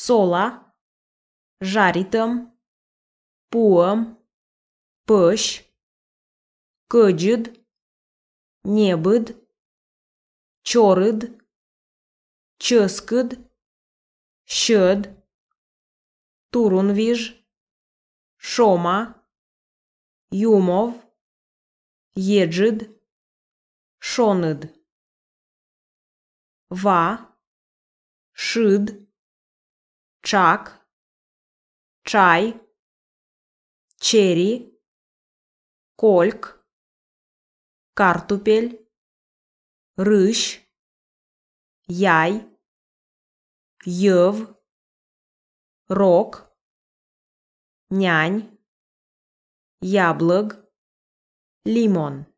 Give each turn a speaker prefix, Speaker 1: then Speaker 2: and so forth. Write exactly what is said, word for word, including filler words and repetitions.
Speaker 1: sola, žarităm, puăm, păș, căgid, nebâd, ciorâd, ciăscâd, șăd, turunvij, șoma, iumov, jegid, șonâd. Va, șâd, ceac, ceai, ceri, colc, cartupeli, râși, iai, iăv, roc, neani, iablăg, limon.